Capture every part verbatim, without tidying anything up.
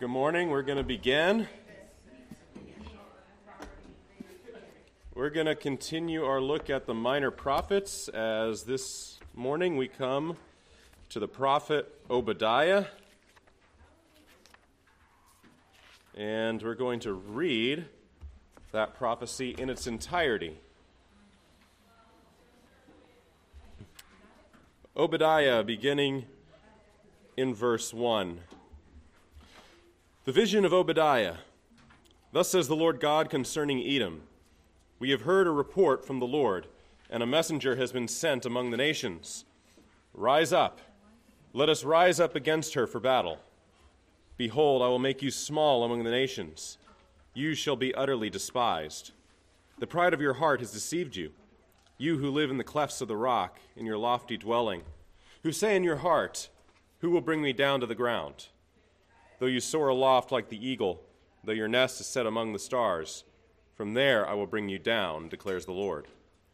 Good morning. We're going to begin. We're going to continue our look at the minor prophets as this morning we come to the prophet Obadiah. And we're going to read that prophecy in its entirety. Obadiah, beginning in verse one. The vision of Obadiah. Thus says the Lord God concerning Edom. We have heard a report from the Lord, and a messenger has been sent among the nations. Rise up, let us rise up against her for battle. Behold, I will make you small among the nations. You shall be utterly despised. The pride of your heart has deceived you, you who live in the clefts of the rock, in your lofty dwelling, who say in your heart, who will bring me down to the ground? Though you soar aloft like the eagle, though your nest is set among the stars, from there I will bring you down, declares the Lord.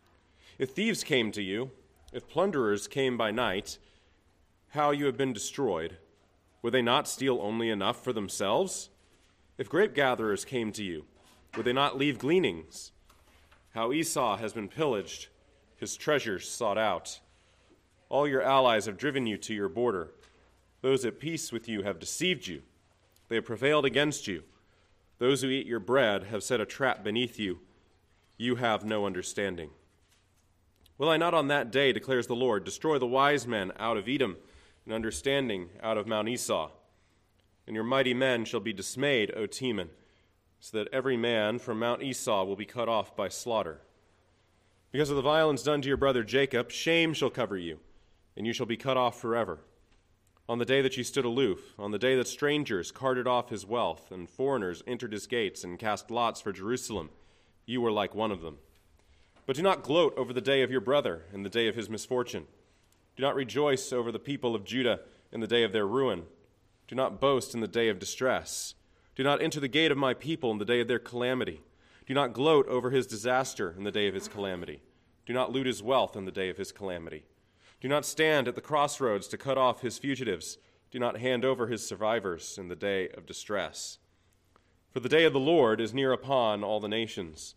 If thieves came to you, if plunderers came by night, how you have been destroyed, would they not steal only enough for themselves? If grape gatherers came to you, would they not leave gleanings? How Esau has been pillaged, his treasures sought out. All your allies have driven you to your border. Those at peace with you have deceived you. They have prevailed against you. Those who eat your bread have set a trap beneath you. You have no understanding. Will I not on that day, declares the Lord, destroy the wise men out of Edom and understanding out of Mount Esau? And your mighty men shall be dismayed, O Teman, so that every man from Mount Esau will be cut off by slaughter. Because of the violence done to your brother Jacob, shame shall cover you, and you shall be cut off forever. On the day that you stood aloof, on the day that strangers carted off his wealth, and foreigners entered his gates and cast lots for Jerusalem, you were like one of them. But do not gloat over the day of your brother and the day of his misfortune. Do not rejoice over the people of Judah in the day of their ruin. Do not boast in the day of distress. Do not enter the gate of my people in the day of their calamity. Do not gloat over his disaster in the day of his calamity. Do not loot his wealth in the day of his calamity. Do not stand at the crossroads to cut off his fugitives. Do not hand over his survivors in the day of distress. For the day of the Lord is near upon all the nations.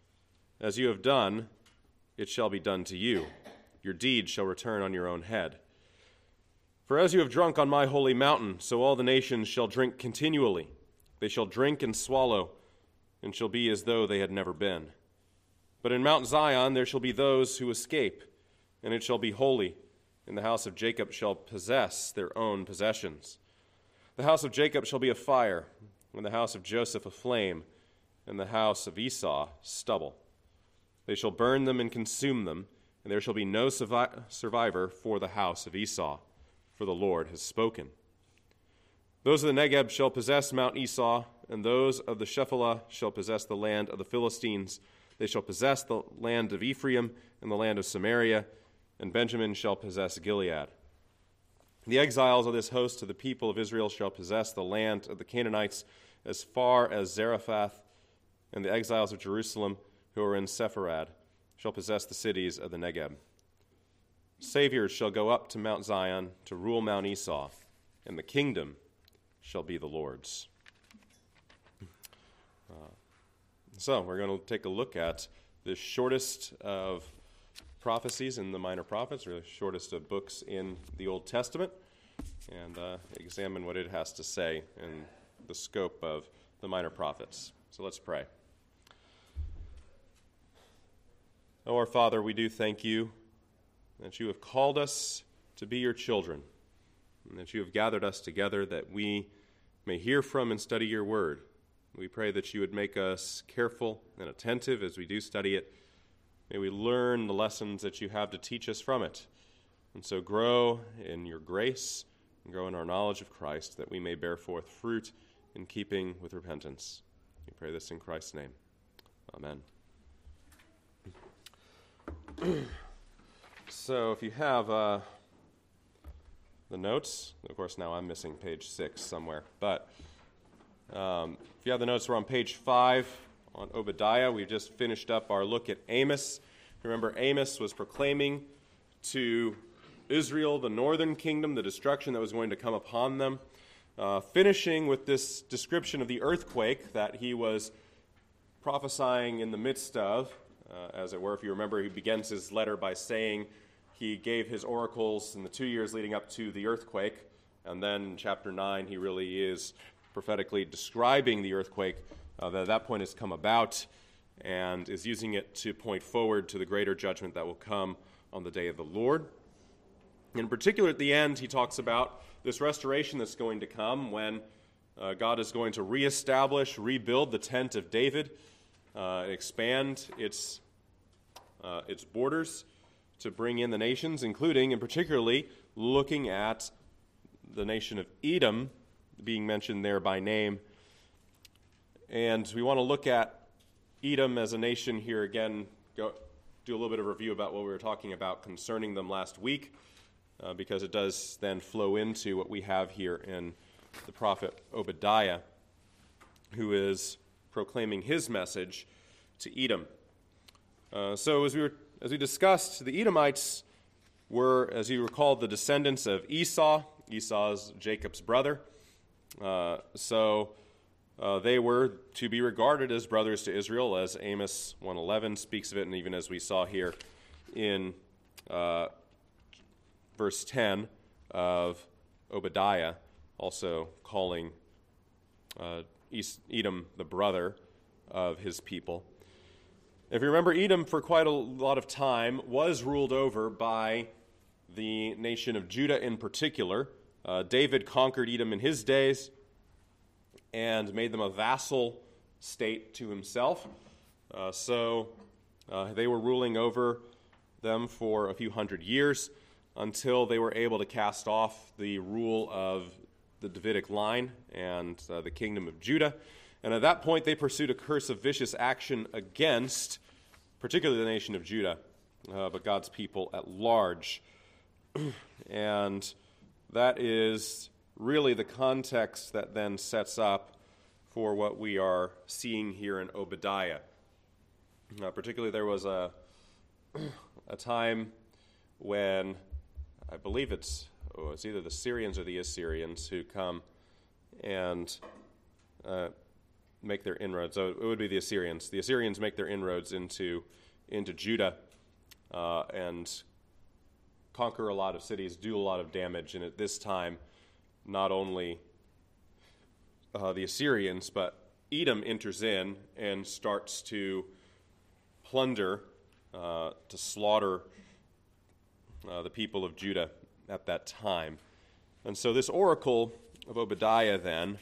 As you have done, it shall be done to you. Your deed shall return on your own head. For as you have drunk on my holy mountain, so all the nations shall drink continually. They shall drink and swallow, and shall be as though they had never been. But in Mount Zion there shall be those who escape, and it shall be holy, and the house of Jacob shall possess their own possessions. The house of Jacob shall be a fire, and the house of Joseph a flame, and the house of Esau stubble. They shall burn them and consume them, and there shall be no survi- survivor for the house of Esau, for the Lord has spoken. Those of the Negeb shall possess Mount Esau, and those of the Shephelah shall possess the land of the Philistines. They shall possess the land of Ephraim and the land of Samaria, and Benjamin shall possess Gilead. The exiles of this host of the people of Israel shall possess the land of the Canaanites as far as Zarephath, and the exiles of Jerusalem who are in Sepharad shall possess the cities of the Negeb. Saviors shall go up to Mount Zion to rule Mount Esau, and the kingdom shall be the Lord's. Uh, so we're going to take a look at the shortest of prophecies in the minor prophets, or the shortest of books in the Old Testament, and uh, examine what it has to say in the scope of the minor prophets. So let's pray. Oh, our Father, we do thank you that you have called us to be your children, and that you have gathered us together that we may hear from and study your word. We pray that you would make us careful and attentive as we do study it. May we learn the lessons that you have to teach us from it, and so grow in your grace and grow in our knowledge of Christ, that we may bear forth fruit in keeping with repentance. We pray this in Christ's name. Amen. So if you have uh, the notes, of course now I'm missing page six somewhere, but um, if you have the notes, we're on page five on Obadiah. We've just finished up our look at Amos. Remember, Amos was proclaiming to Israel, the northern kingdom, the destruction that was going to come upon them. uh, finishing with this description of the earthquake that he was prophesying in the midst of, uh, as it were. If you remember, he begins his letter by saying he gave his oracles in the two years leading up to the earthquake, and then in chapter nine he really is prophetically describing the earthquake uh, that at that point has come about, and is using it to point forward to the greater judgment that will come on the day of the Lord. In particular, at the end, he talks about this restoration that's going to come when uh, God is going to reestablish, rebuild the tent of David, uh, expand its uh, its borders to bring in the nations, including, and particularly, looking at the nation of Edom being mentioned there by name. And we want to look at Edom as a nation here again, go, do a little bit of review about what we were talking about concerning them last week, uh, because it does then flow into what we have here in the prophet Obadiah, who is proclaiming his message to Edom. Uh, so as we were, as we discussed, the Edomites were, as you recall, the descendants of Esau. Esau is Jacob's brother. Uh, so uh, they were to be regarded as brothers to Israel, as Amos one eleven speaks of it, and even as we saw here in uh, verse ten of Obadiah, also calling uh, Edom the brother of his people. If you remember, Edom for quite a lot of time was ruled over by the nation of Judah in particular. Uh, David conquered Edom in his days and made them a vassal state to himself. Uh, so uh, they were ruling over them for a few hundred years until they were able to cast off the rule of the Davidic line and uh, the kingdom of Judah. And at that point, they pursued a course of vicious action against, particularly the nation of Judah, uh, but God's people at large. And that is really the context that then sets up for what we are seeing here in Obadiah. Uh, particularly, there was a a time when I believe it's oh, it's either the Syrians or the Assyrians who come and uh, make their inroads. So it would be the Assyrians. The Assyrians make their inroads into into Judah uh, and conquer a lot of cities, do a lot of damage, and at this time, not only uh, the Assyrians, but Edom enters in and starts to plunder, uh, to slaughter uh, the people of Judah at that time. And so this oracle of Obadiah then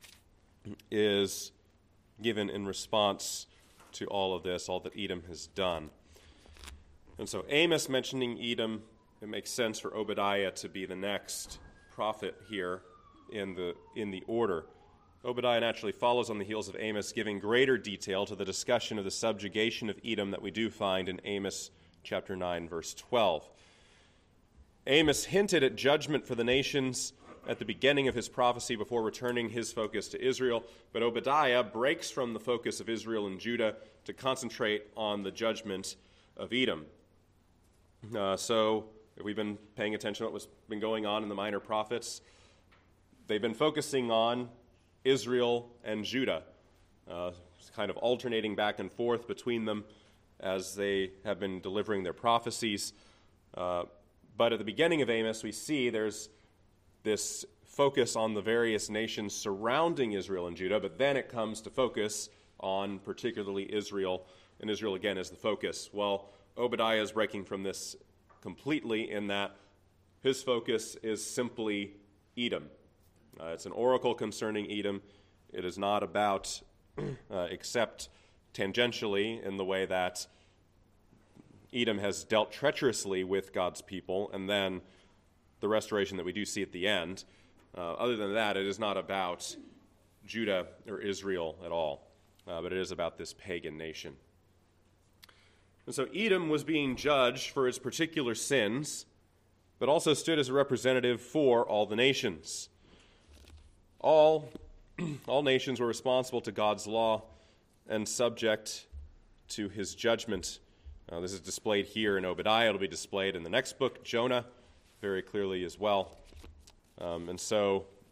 is given in response to all of this, all that Edom has done. And so Amos mentioning Edom, it makes sense for Obadiah to be the next prophet here in the in the order. Obadiah naturally follows on the heels of Amos, giving greater detail to the discussion of the subjugation of Edom that we do find in Amos chapter nine, verse twelve. Amos hinted at judgment for the nations at the beginning of his prophecy before returning his focus to Israel, but Obadiah breaks from the focus of Israel and Judah to concentrate on the judgment of Edom. Uh, so if we've been paying attention to what's been going on in the minor prophets, they've been focusing on Israel and Judah, uh, kind of alternating back and forth between them as they have been delivering their prophecies. Uh, but at the beginning of Amos, we see there's this focus on the various nations surrounding Israel and Judah, but then it comes to focus on particularly Israel, and Israel again is the focus. Well, Obadiah is breaking from this completely in that his focus is simply Edom. Uh, it's an oracle concerning Edom. It is not about, uh, except tangentially in the way that Edom has dealt treacherously with God's people, and then the restoration that we do see at the end. Uh, other than that, it is not about Judah or Israel at all, uh, but it is about this pagan nation. And so Edom was being judged for its particular sins, but also stood as a representative for all the nations. All, all nations were responsible to God's law and subject to his judgment. Uh, this is displayed here in Obadiah. It'll be displayed in the next book, Jonah, very clearly as well. Um, and so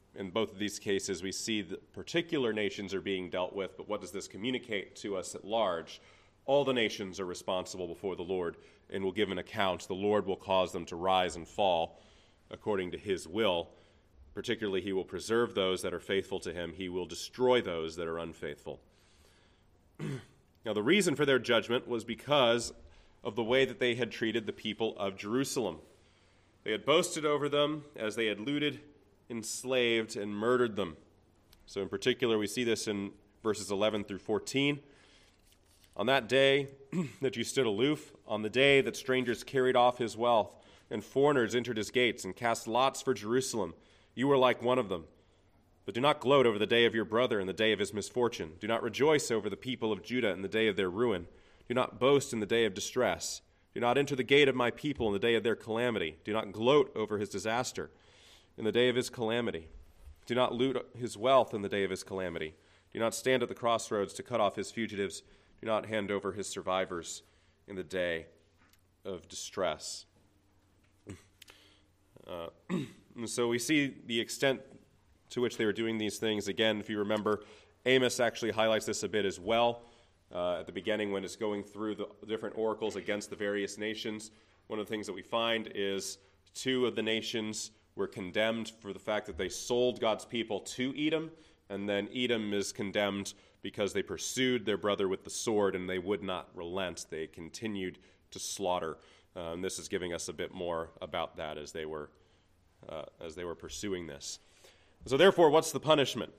in both of these cases, we see that particular nations are being dealt with, but what does this communicate to us at large? All the nations are responsible before the Lord and will give an account. The Lord will cause them to rise and fall according to his will. Particularly, he will preserve those that are faithful to him. He will destroy those that are unfaithful. Now, the reason for their judgment was because of the way that they had treated the people of Jerusalem. They had boasted over them as they had looted, enslaved, and murdered them. So in particular, we see this in verses eleven through fourteen. On that day that you stood aloof, on the day that strangers carried off his wealth, and foreigners entered his gates and cast lots for Jerusalem, you were like one of them. But do not gloat over the day of your brother and the day of his misfortune. Do not rejoice over the people of Judah in the day of their ruin. Do not boast in the day of distress. Do not enter the gate of my people in the day of their calamity. Do not gloat over his disaster in the day of his calamity. Do not loot his wealth in the day of his calamity. Do not stand at the crossroads to cut off his fugitives. Do not hand over his survivors in the day of distress. Uh, and so we see the extent to which they were doing these things. Again, if you remember, Amos actually highlights this a bit as well. Uh, at the beginning, when it's going through the different oracles against the various nations, one of the things that we find is two of the nations were condemned for the fact that they sold God's people to Edom, and then Edom is condemned because they pursued their brother with the sword and they would not relent. They continued to slaughter. Uh, and this is giving us a bit more about that as they were uh, as they were pursuing this. So therefore, what's the punishment?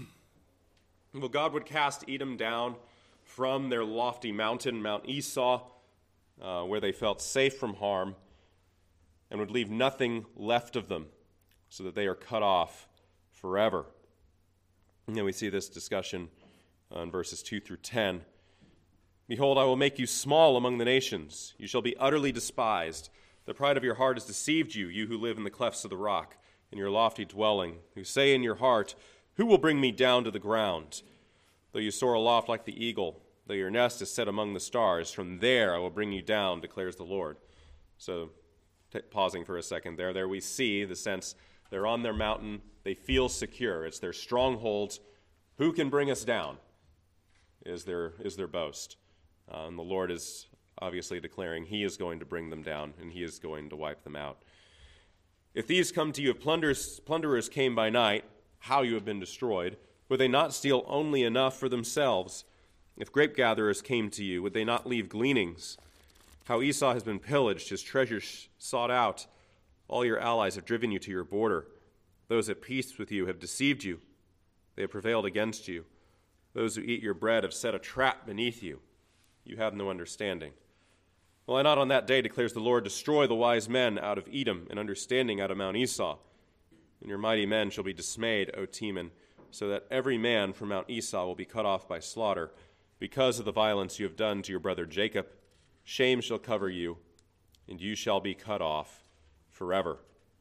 Well, God would cast Edom down from their lofty mountain, Mount Esau, uh, where they felt safe from harm, and would leave nothing left of them, so that they are cut off forever. And then we see this discussion uh, in verses two through ten. Behold, I will make you small among the nations. You shall be utterly despised. The pride of your heart has deceived you, you who live in the clefts of the rock, in your lofty dwelling, who say in your heart, who will bring me down to the ground? Though you soar aloft like the eagle, though your nest is set among the stars, from there I will bring you down, declares the Lord. So, t- pausing for a second there, there we see the sense they're on their mountain, they feel secure, it's their stronghold. Who can bring us down is their, is their boast. Uh, and the Lord is obviously declaring he is going to bring them down, and he is going to wipe them out. If these come to you, if plunderers, plunderers came by night, how you have been destroyed, would they not steal only enough for themselves? If grape gatherers came to you, would they not leave gleanings? How Esau has been pillaged, his treasures sought out. All your allies have driven you to your border. Those at peace with you have deceived you. They have prevailed against you. Those who eat your bread have set a trap beneath you. You have no understanding. Will I not on that day, declares the Lord, destroy the wise men out of Edom and understanding out of Mount Esau? And your mighty men shall be dismayed, O Teman, so that every man from Mount Esau will be cut off by slaughter, because of the violence you have done to your brother Jacob. Shame shall cover you, and you shall be cut off forever.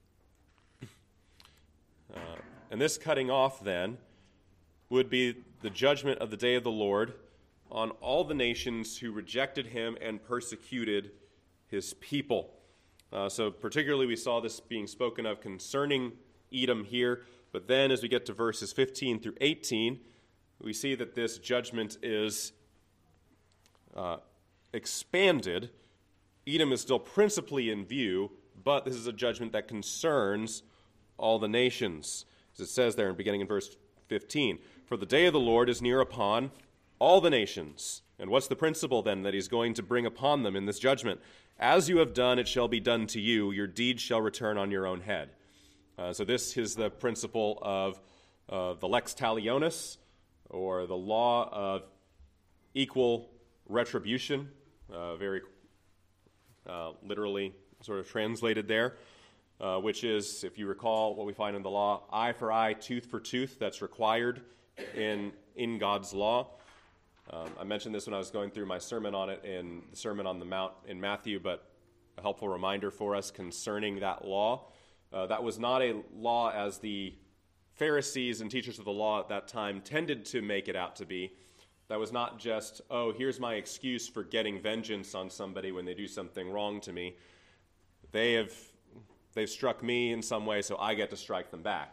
Uh, and this cutting off, then, would be the judgment of the day of the Lord on all the nations who rejected him and persecuted his people. Uh, so particularly we saw this being spoken of concerning Edom here, but then as we get to verses fifteen through eighteen, we see that this judgment is uh, expanded. Edom is still principally in view, but this is a judgment that concerns all the nations. As it says there, beginning in verse fifteen, for the day of the Lord is near upon all the nations. And what's the principle then that he's going to bring upon them in this judgment? As you have done, it shall be done to you. Your deeds shall return on your own head. Uh, so this is the principle of uh, the lex talionis, or the law of equal retribution, uh, very uh, literally sort of translated there, uh, which is, if you recall what we find in the law, eye for eye, tooth for tooth. That's required in in God's law. Um, I mentioned this when I was going through my sermon on it in the Sermon on the Mount in Matthew, but a helpful reminder for us concerning that law. Uh, that was not a law as the Pharisees and teachers of the law at that time tended to make it out to be. That was not just, oh, here's my excuse for getting vengeance on somebody when they do something wrong to me. They have, they've struck me in some way, so I get to strike them back.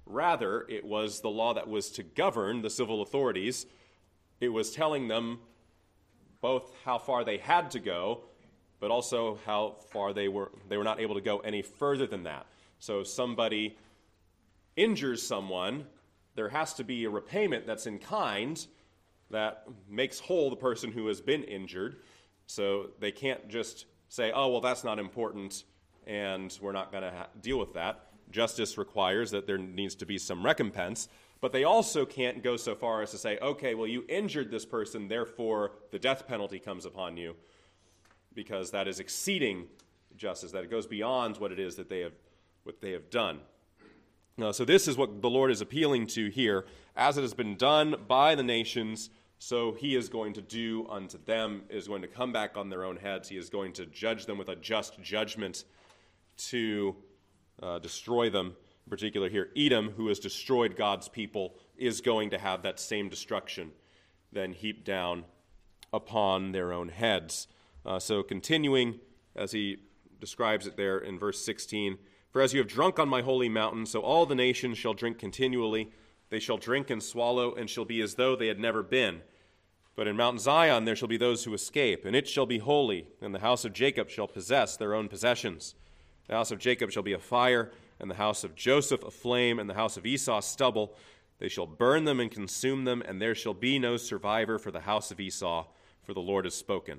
Rather, it was the law that was to govern the civil authorities. It was telling them both how far they had to go, but also how far they were they were not able to go any further than that. So if somebody injures someone, there has to be a repayment that's in kind that makes whole the person who has been injured. So they can't just say, oh, well, that's not important, and we're not going to ha- deal with that. Justice requires that there needs to be some recompense. But they also can't go so far as to say, okay, well, you injured this person, therefore the death penalty comes upon you, because that is exceeding justice, that it goes beyond what it is that they have what they have done. Uh, so this is what the Lord is appealing to here. As it has been done by the nations, so he is going to do unto them, is going to come back on their own heads. He is going to judge them with a just judgment to uh, destroy them. In particular here, Edom, who has destroyed God's people, is going to have that same destruction then heaped down upon their own heads. Uh, so continuing, as he describes it there in verse sixteen, for as you have drunk on my holy mountain, so all the nations shall drink continually. They shall drink and swallow, and shall be as though they had never been. But in Mount Zion there shall be those who escape, and it shall be holy, and the house of Jacob shall possess their own possessions. The house of Jacob shall be a fire, and the house of Joseph a flame, and the house of Esau stubble. They shall burn them and consume them, and there shall be no survivor for the house of Esau, for the Lord has spoken.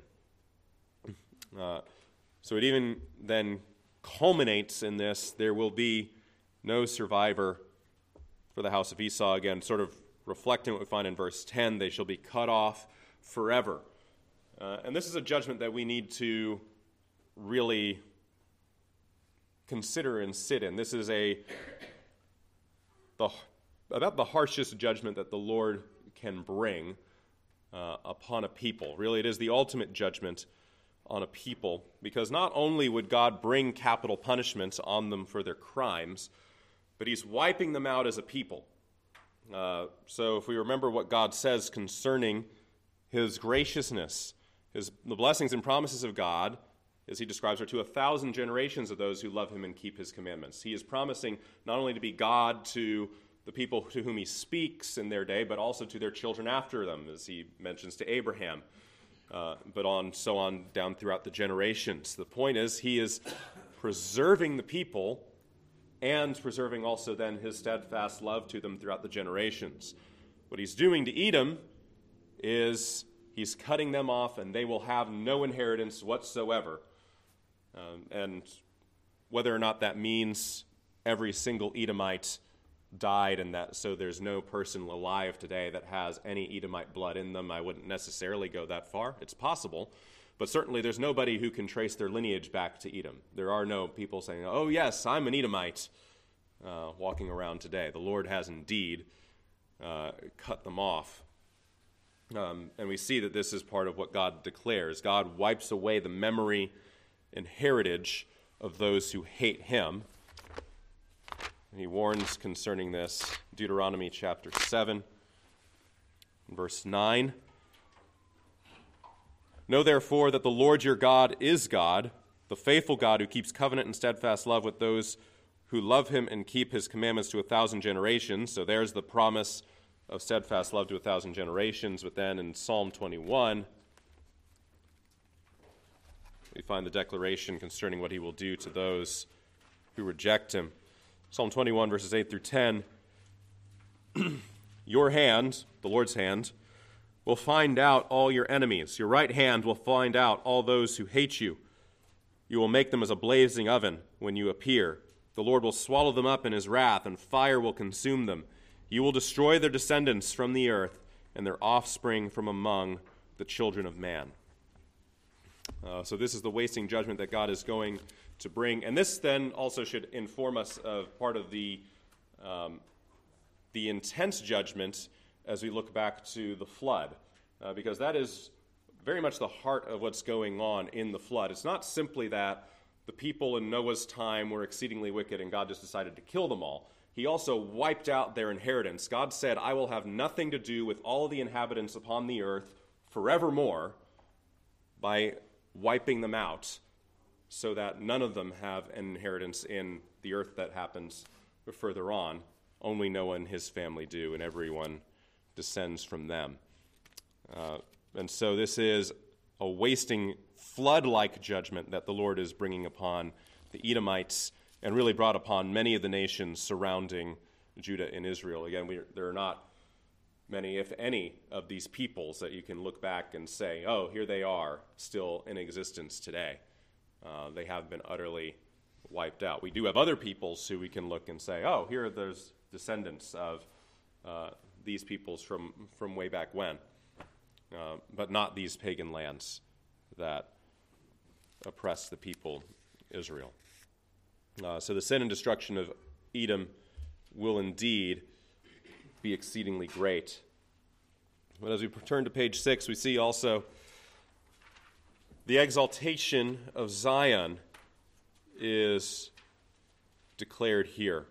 Uh, so it even then culminates in this, there will be no survivor for the house of Esau. Again, sort of reflecting what we find in verse ten, they shall be cut off forever. Uh, and this is a judgment that we need to really consider and sit in. This is a the about the harshest judgment that the Lord can bring uh, upon a people. Really, it is the ultimate judgment on a people, because not only would God bring capital punishments on them for their crimes, but he's wiping them out as a people. Uh, so if we remember what God says concerning his graciousness, his the blessings and promises of God, as he describes, are to a thousand generations of those who love him and keep his commandments. He is promising not only to be God to the people to whom he speaks in their day, but also to their children after them, as he mentions to Abraham, uh, but on so on down throughout the generations. The point is, he is preserving the people and preserving also then his steadfast love to them throughout the generations. What he's doing to Edom is he's cutting them off, and they will have no inheritance whatsoever. Um, and whether or not that means every single Edomite died, and that so there's no person alive today that has any Edomite blood in them, I wouldn't necessarily go that far. It's possible. But certainly there's nobody who can trace their lineage back to Edom. There are no people saying, oh yes, I'm an Edomite, uh, walking around today. The Lord has indeed uh, cut them off. Um, and we see that this is part of what God declares. God wipes away the memory and heritage of those who hate him. And he warns concerning this, Deuteronomy chapter seven, verse nine. Know therefore that the Lord your God is God, the faithful God who keeps covenant and steadfast love with those who love him and keep his commandments to a thousand generations. So there's the promise of steadfast love to a thousand generations. But then in Psalm twenty-one, we find the declaration concerning what he will do to those who reject him. Psalm twenty-one, verses eight through ten. Your hand, the Lord's hand, will find out all your enemies. Your right hand will find out all those who hate you. You will make them as a blazing oven when you appear. The Lord will swallow them up in his wrath, and fire will consume them. You will destroy their descendants from the earth, and their offspring from among the children of man. Uh, so this is the wasting judgment that God is going to bring. And this then also should inform us of part of the, um, the intense judgment as we look back to the flood, uh, because that is very much the heart of what's going on in the flood. It's not simply that the people in Noah's time were exceedingly wicked and God just decided to kill them all. He also wiped out their inheritance. God said, I will have nothing to do with all the inhabitants upon the earth forevermore, by wiping them out so that none of them have an inheritance in the earth that happens further on, only Noah and his family do, and everyone descends from them. Uh, and so this is a wasting flood-like judgment that the Lord is bringing upon the Edomites and really brought upon many of the nations surrounding Judah and Israel. Again, we, there are not many, if any, of these peoples that you can look back and say, oh, here they are, still in existence today. Uh, they have been utterly wiped out. We do have other peoples who we can look and say, oh, here are those descendants of uh, these peoples from, from way back when, uh, but not these pagan lands that oppress the people Israel. Uh, so the sin and destruction of Edom will indeed be exceedingly great. But as we turn to page six, we see also the exaltation of Zion is declared here.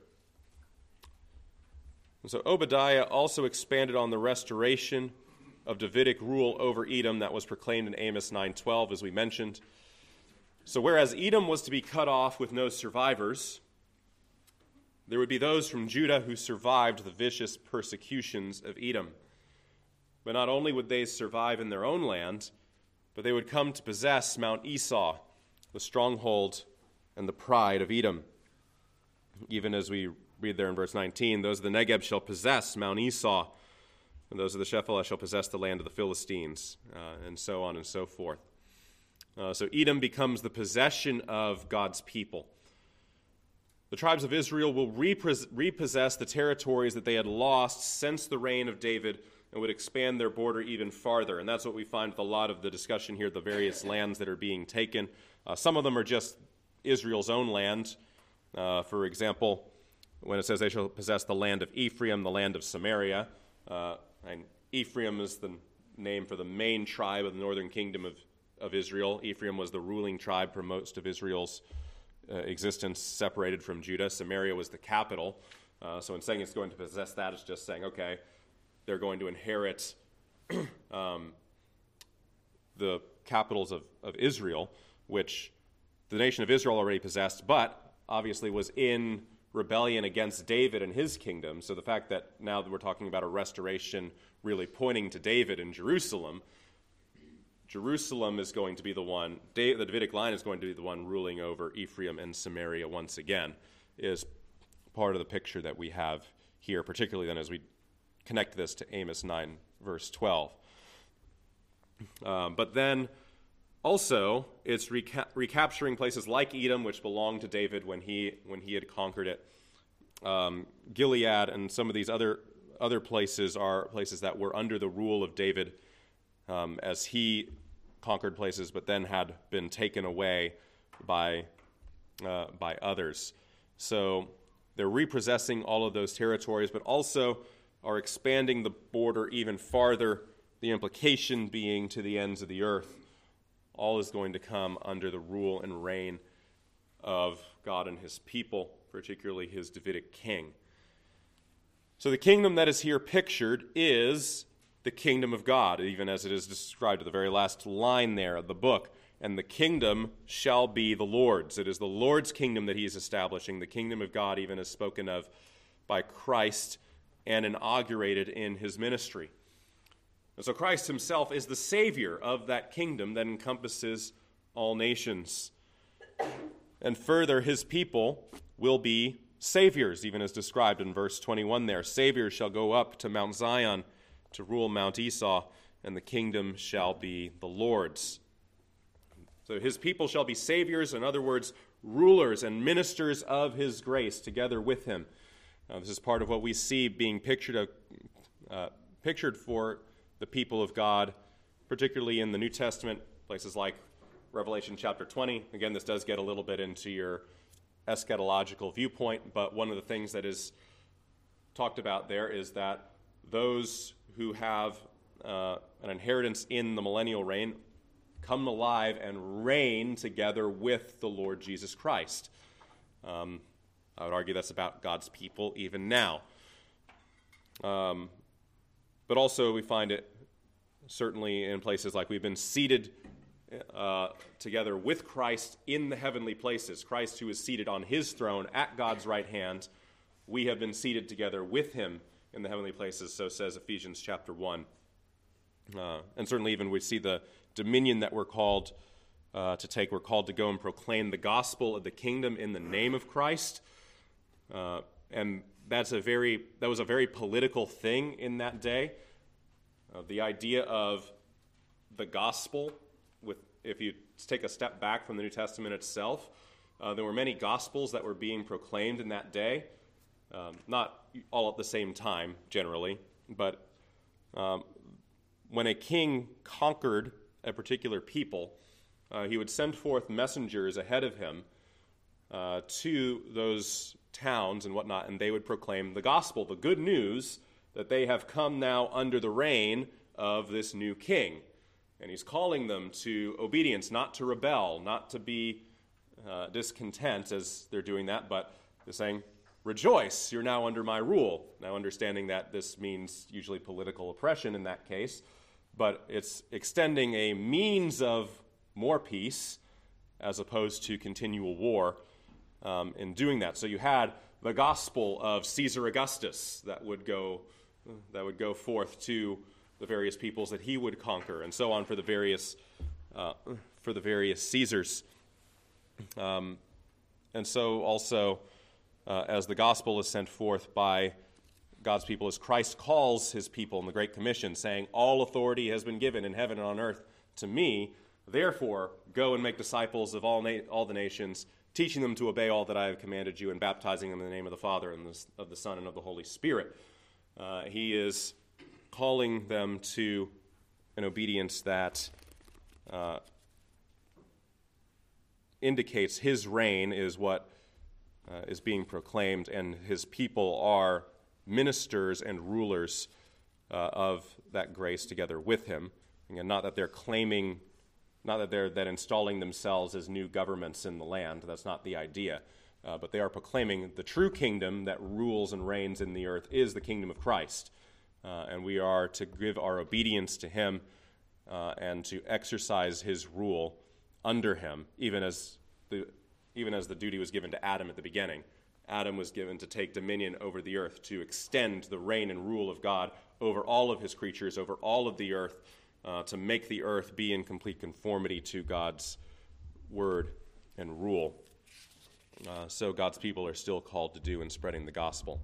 And so Obadiah also expanded on the restoration of Davidic rule over Edom that was proclaimed in Amos nine twelve, as we mentioned. So whereas Edom was to be cut off with no survivors, there would be those from Judah who survived the vicious persecutions of Edom. But not only would they survive in their own land, but they would come to possess Mount Esau, the stronghold and the pride of Edom. Even as we read there in verse nineteen, those of the Negeb shall possess Mount Esau, and those of the Shephelah shall possess the land of the Philistines, uh, and so on and so forth. Uh, so Edom becomes the possession of God's people. The tribes of Israel will repos- repossess the territories that they had lost since the reign of David and would expand their border even farther. And that's what we find with a lot of the discussion here, the various lands that are being taken. Uh, some of them are just Israel's own land. Uh, for example, when it says they shall possess the land of Ephraim, the land of Samaria, uh, and Ephraim is the name for the main tribe of the northern kingdom of of Israel. Ephraim was the ruling tribe for most of Israel's uh, existence, separated from Judah. Samaria was the capital. Uh, so in saying it's going to possess that, it's just saying, okay, they're going to inherit um, the capitals of, of Israel, which the nation of Israel already possessed, but obviously was in rebellion against David and his kingdom. So the fact that now that we're talking about a restoration really pointing to David in Jerusalem, Jerusalem is going to be the one, the Davidic line is going to be the one ruling over Ephraim and Samaria once again, is part of the picture that we have here, particularly then as we connect this to Amos nine, verse twelve. Um, but then also, it's reca- recapturing places like Edom, which belonged to David when he when he had conquered it. Um, Gilead and some of these other, other places are places that were under the rule of David um, as he conquered places, but then had been taken away by uh, by others. So they're repossessing all of those territories, but also are expanding the border even farther, the implication being to the ends of the earth. All is going to come under the rule and reign of God and his people, particularly his Davidic king. So the kingdom that is here pictured is the kingdom of God, even as it is described at the very last line there of the book. And the kingdom shall be the Lord's. It is the Lord's kingdom that he is establishing. The kingdom of God even is spoken of by Christ and inaugurated in his ministry. And so Christ himself is the Savior of that kingdom that encompasses all nations. And further, his people will be saviors, even as described in verse twenty-one there. Saviors shall go up to Mount Zion to rule Mount Esau, and the kingdom shall be the Lord's. So his people shall be saviors, in other words, rulers and ministers of his grace together with him. Now, this is part of what we see being pictured, uh, pictured for the people of God, particularly in the New Testament, places like Revelation chapter twenty. Again, this does get a little bit into your eschatological viewpoint, but one of the things that is talked about there is that those who have uh, an inheritance in the millennial reign come alive and reign together with the Lord Jesus Christ. Um, I would argue that's about God's people even now. Um, but also we find it certainly in places like we've been seated uh, together with Christ in the heavenly places. Christ who is seated on his throne at God's right hand, we have been seated together with him in the heavenly places, so says Ephesians chapter one. Uh, and certainly even we see the dominion that we're called uh, to take. We're called to go and proclaim the gospel of the kingdom in the name of Christ. Uh, and that's a very that was a very political thing in that day. Uh, the idea of the gospel, with if you take a step back from the New Testament itself, uh, there were many gospels that were being proclaimed in that day. Um, not all at the same time, generally, but um, when a king conquered a particular people, uh, he would send forth messengers ahead of him uh, to those towns and whatnot, and they would proclaim the gospel, the good news that they have come now under the reign of this new king. And he's calling them to obedience, not to rebel, not to be uh, discontent as they're doing that, but they're saying, rejoice, you're now under my rule. Now understanding that this means usually political oppression in that case, but it's extending a means of more peace as opposed to continual war um, in doing that. So you had the gospel of Caesar Augustus that would go that would go forth to the various peoples that he would conquer, and so on for the various uh, for the various Caesars. Um, and so also, uh, as the gospel is sent forth by God's people, as Christ calls his people in the Great Commission, saying, all authority has been given in heaven and on earth to me, therefore go and make disciples of all na- all the nations, teaching them to obey all that I have commanded you, and baptizing them in the name of the Father, and the, of the Son, and of the Holy Spirit. Uh, he is calling them to an obedience that uh, indicates his reign is what uh, is being proclaimed, and his people are ministers and rulers uh, of that grace together with him. And not that they're claiming, not that they're that installing themselves as new governments in the land. That's not the idea. Uh, but they are proclaiming the true kingdom that rules and reigns in the earth is the kingdom of Christ. Uh, and we are to give our obedience to him uh, and to exercise his rule under him, even as the even as the duty was given to Adam at the beginning. Adam was given to take dominion over the earth, to extend the reign and rule of God over all of his creatures, over all of the earth, uh, to make the earth be in complete conformity to God's word and rule. Uh, so God's people are still called to do in spreading the gospel.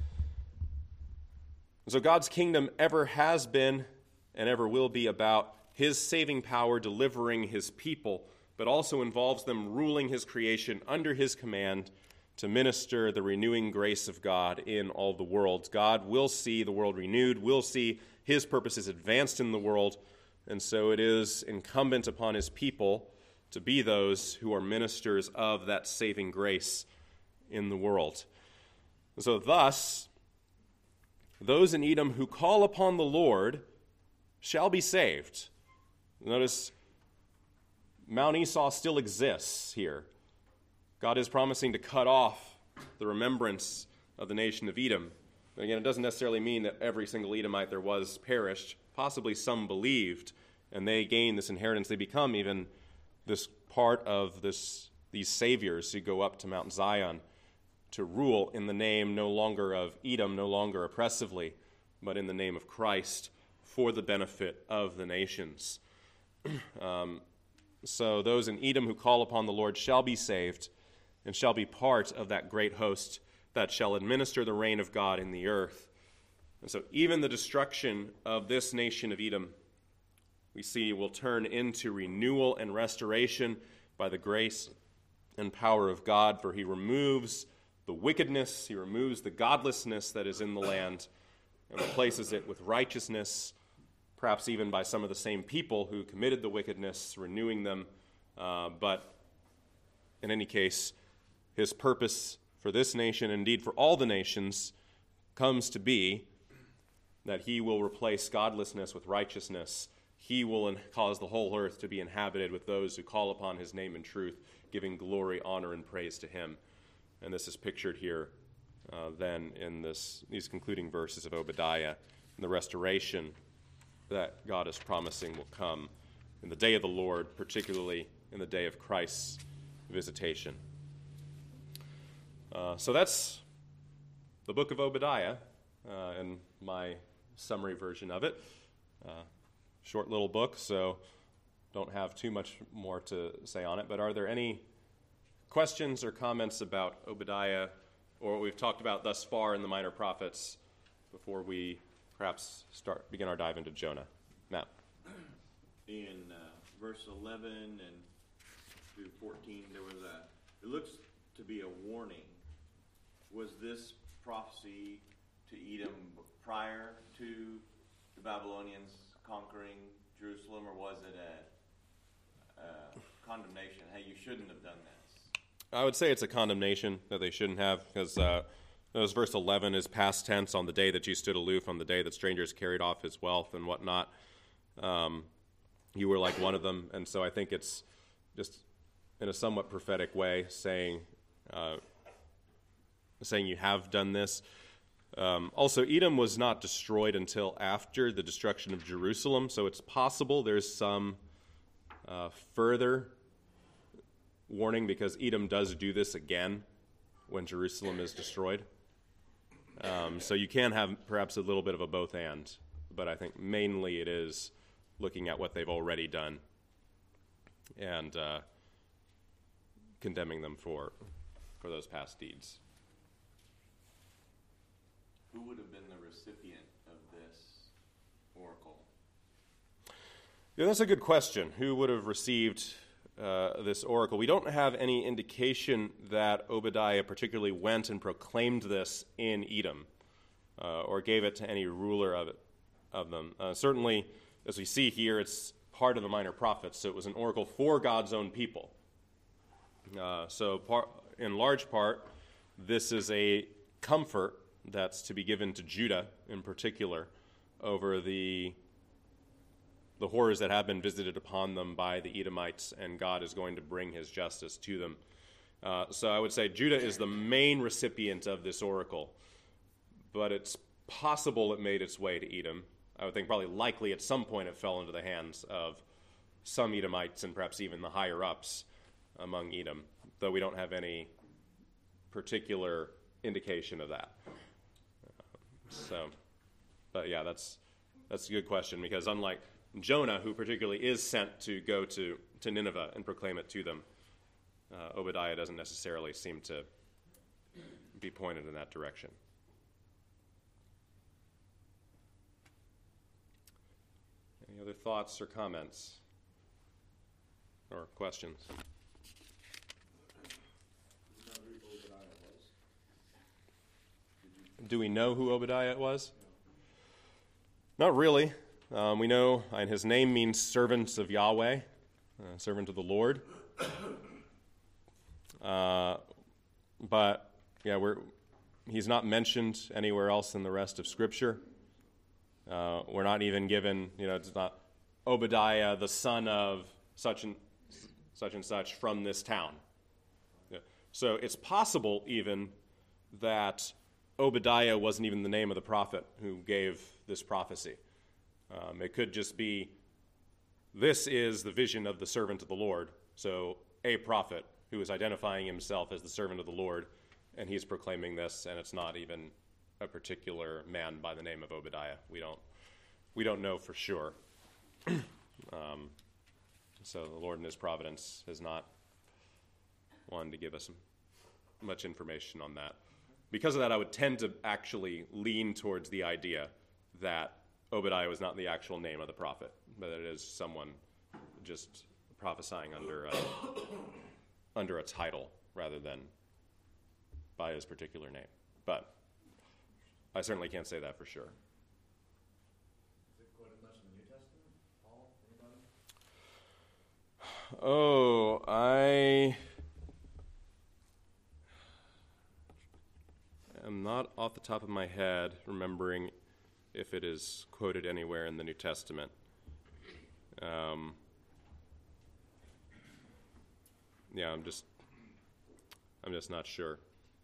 So God's kingdom ever has been and ever will be about his saving power delivering his people, but also involves them ruling his creation under his command to minister the renewing grace of God in all the world. God will see the world renewed, will see his purposes advanced in the world, and so it is incumbent upon his people to be those who are ministers of that saving grace in the world. So thus, those in Edom who call upon the Lord shall be saved. Notice Mount Esau still exists here. God is promising to cut off the remembrance of the nation of Edom. But again, it doesn't necessarily mean that every single Edomite there was perished. Possibly some believed, and they gain this inheritance. They become even this part of this these saviors who go up to Mount Zion to rule in the name no longer of Edom, no longer oppressively, but in the name of Christ for the benefit of the nations. um, so those in Edom who call upon the Lord shall be saved and shall be part of that great host that shall administer the reign of God in the earth. And so even the destruction of this nation of Edom, we see, will turn into renewal and restoration by the grace and power of God, for he removes the wickedness, he removes the godlessness that is in the land and replaces it with righteousness, perhaps even by some of the same people who committed the wickedness, renewing them. Uh, but in any case, his purpose for this nation, indeed for all the nations, comes to be that he will replace godlessness with righteousness. He will cause the whole earth to be inhabited with those who call upon his name in truth, giving glory, honor, and praise to him. And this is pictured here uh, then in this these concluding verses of Obadiah, and the restoration that God is promising will come in the day of the Lord, particularly in the day of Christ's visitation. Uh, so that's the book of Obadiah, uh, in my summary version of it. Uh, short little book, so don't have too much more to say on it. But are there any questions or comments about Obadiah or what we've talked about thus far in the minor prophets before we perhaps start begin our dive into Jonah? Matt. In uh, verse eleven and through fourteen, there was a, it looks to be a warning. Was this prophecy to Edom prior to the Babylonians conquering Jerusalem, or was it a, a condemnation? Hey, you shouldn't have done this. I would say it's a condemnation that they shouldn't have, because uh, as verse eleven is past tense, on the day that you stood aloof, on the day that strangers carried off his wealth and whatnot. Um, you were like one of them, and so I think it's just in a somewhat prophetic way saying, uh, saying you have done this. Um, also, Edom was not destroyed until after the destruction of Jerusalem, so it's possible there's some uh, further warning, because Edom does do this again when Jerusalem is destroyed. Um, so you can have perhaps a little bit of a both and, but I think mainly it is looking at what they've already done and uh, condemning them for for those past deeds. Who would have been the recipient of this oracle? Yeah, that's a good question. Who would have received uh, this oracle? We don't have any indication that Obadiah particularly went and proclaimed this in Edom uh, or gave it to any ruler of it, of them. Uh, certainly, as we see here, it's part of the minor prophets, so it was an oracle for God's own people. Uh, so par- in large part, this is a comfort that's to be given to Judah in particular over the the horrors that have been visited upon them by the Edomites, and God is going to bring his justice to them. Uh, so I would say Judah is the main recipient of this oracle, but it's possible it made its way to Edom. I would think probably likely at some point it fell into the hands of some Edomites and perhaps even the higher-ups among Edom, though we don't have any particular indication of that. So, but yeah, that's that's a good question, because unlike Jonah, who particularly is sent to go to, to Nineveh and proclaim it to them, uh, Obadiah doesn't necessarily seem to be pointed in that direction. Any other thoughts or comments or questions? Do we know who Obadiah was? Not really. Um, we know, and his name means servant of Yahweh, uh, servant of the Lord. Uh, but, yeah, we're, he's not mentioned anywhere else in the rest of Scripture. Uh, we're not even given, you know, it's not Obadiah, the son of such and such and such from this town. Yeah. So it's possible even that Obadiah wasn't even the name of the prophet who gave this prophecy. Um, it could just be, this is the vision of the servant of the Lord. So a prophet who is identifying himself as the servant of the Lord, and he's proclaiming this, and it's not even a particular man by the name of Obadiah. We don't, we don't know for sure. um, so the Lord in his providence has not wanted to give us much information on that. Because of that, I would tend to actually lean towards the idea that Obadiah was not the actual name of the prophet, but it is someone just prophesying under a, under a title rather than by his particular name. But I certainly can't say that for sure. Is it quoted much in the New Testament? Paul? Anybody? Oh, I am not off the top of my head remembering if it is quoted anywhere in the New Testament. Um, yeah, I'm just, I'm just not sure.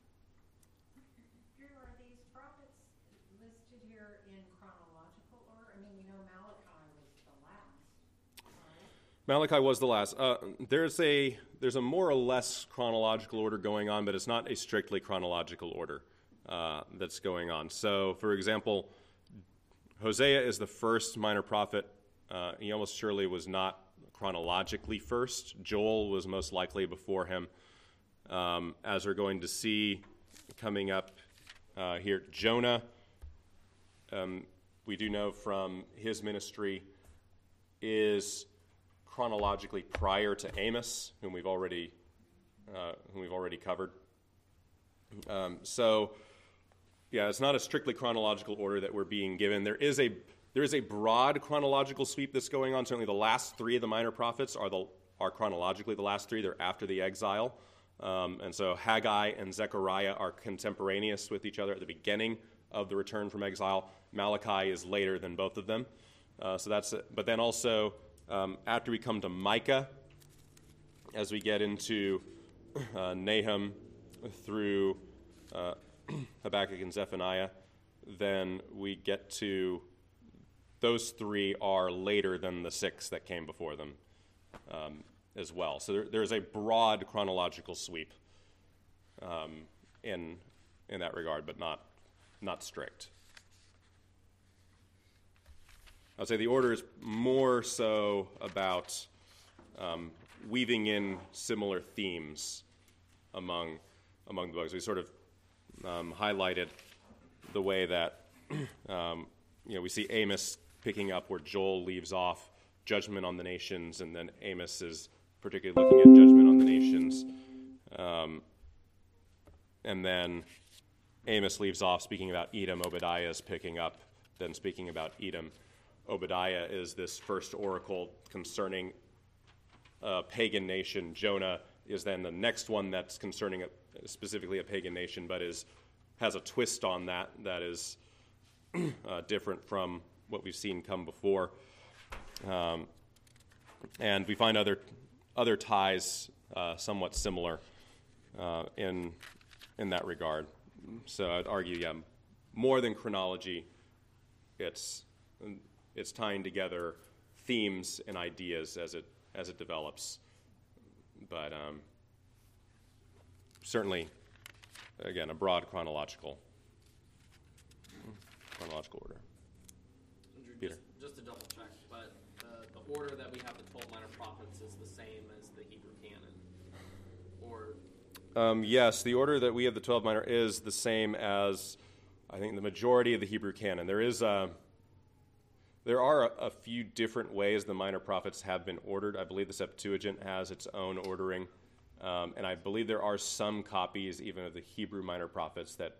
Drew, are these prophets listed here in chronological order? I mean, you know, Malachi was the last, right? Malachi was the last. Uh, there's a there's a more or less chronological order going on, but it's not a strictly chronological order. uh, that's going on. So, for example, Hosea is the first minor prophet. Uh, he almost surely was not chronologically first. Joel was most likely before him. Um, as we're going to see coming up uh, here, Jonah, um, we do know from his ministry, is chronologically prior to Amos, whom we've already uh, whom we've already covered. Um, so, yeah, it's not a strictly chronological order that we're being given. There is a there is a broad chronological sweep that's going on. Certainly, the last three of the minor prophets are the are chronologically the last three. They're after the exile, um, and so Haggai and Zechariah are contemporaneous with each other at the beginning of the return from exile. Malachi is later than both of them. Uh, so that's it. But then also um, after we come to Micah, as we get into uh, Nahum through uh, Habakkuk and Zephaniah, then we get to those three are later than the six that came before them um, as well. So there, there's a broad chronological sweep um, in in that regard, but not not strict. I'd say the order is more so about um, weaving in similar themes among among the books. We sort of um, highlighted the way that um, you know we see Amos picking up where Joel leaves off judgment on the nations, and then Amos is particularly looking at judgment on the nations, um, and then Amos leaves off speaking about Edom. Obadiah is picking up, then speaking about Edom. Obadiah is this first oracle concerning a pagan nation. Jonah is then the next one that's concerning a, specifically a pagan nation, but is has a twist on that that is uh, different from what we've seen come before. Um, and we find other other ties uh, somewhat similar uh, in in that regard. So I'd argue, yeah, more than chronology, it's it's tying together themes and ideas as it as it develops. But um, certainly, again, a broad chronological chronological order. Andrew, Peter. Just, just to double check, but the, the order that we have the twelve minor prophets is the same as the Hebrew canon, or Um, yes, the order that we have the twelve minor is the same as, I think, the majority of the Hebrew canon. There is a, there are a, a few different ways the minor prophets have been ordered. I believe the Septuagint has its own ordering, um, and I believe there are some copies even of the Hebrew minor prophets that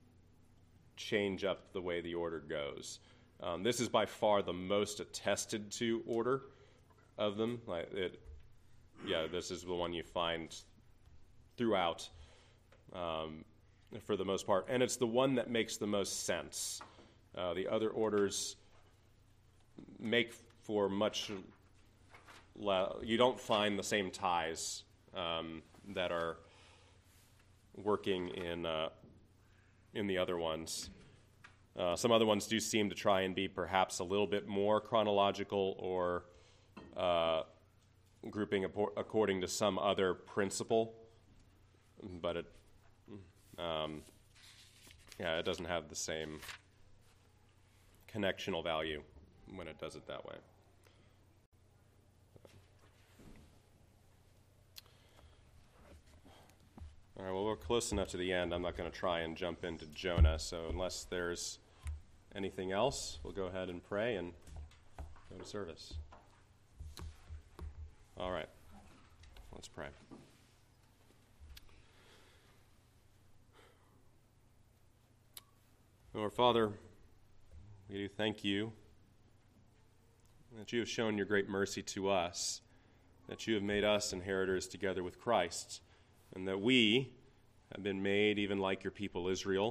change up the way the order goes. Um, this is by far the most attested to order of them. Like it, yeah, this is the one you find throughout, um, for the most part, and it's the one that makes the most sense. Uh, the other orders make for much. Le- you don't find the same ties um, that are working in uh, in the other ones. Uh, some other ones do seem to try and be perhaps a little bit more chronological or uh, grouping ap- according to some other principle. But it, um, yeah, it doesn't have the same connectional value when it does it that way. All right, well, we're close enough to the end. I'm not going to try and jump into Jonah, so unless there's anything else, we'll go ahead and pray and go to service. All right, let's pray. Lord Father, we do thank you that you have shown your great mercy to us, that you have made us inheritors together with Christ, and that we have been made even like your people Israel,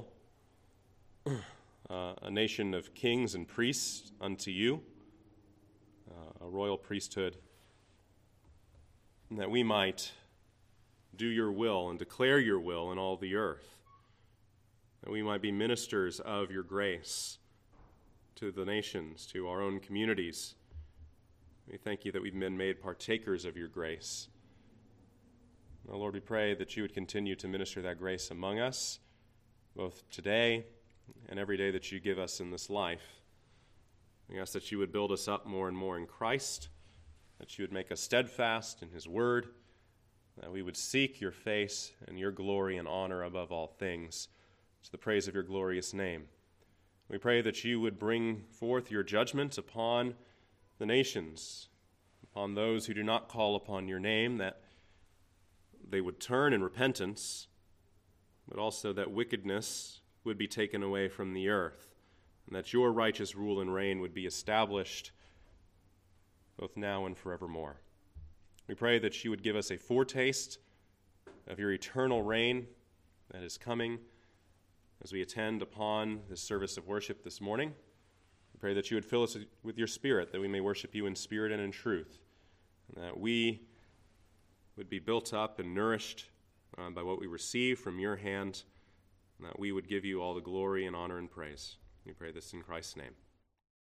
uh, a nation of kings and priests unto you, uh, a royal priesthood, and that we might do your will and declare your will in all the earth, that we might be ministers of your grace to the nations, to our own communities. We thank you that we've been made partakers of your grace. Now, Lord, we pray that you would continue to minister that grace among us. both today and every day that you give us in this life. We ask that you would build us up more and more in Christ, that you would make us steadfast in his word, that we would seek your face and your glory and honor above all things, to the praise of your glorious name. We pray that you would bring forth your judgment upon the nations, upon those who do not call upon your name, that they would turn in repentance, but also that wickedness would be taken away from the earth, and that your righteous rule and reign would be established both now and forevermore. We pray that you would give us a foretaste of your eternal reign that is coming as we attend upon this service of worship this morning. We pray that you would fill us with your Spirit, that we may worship you in spirit and in truth, and that we would be built up and nourished uh, by what we receive from your hand, and that we would give you all the glory and honor and praise. We pray this in Christ's name.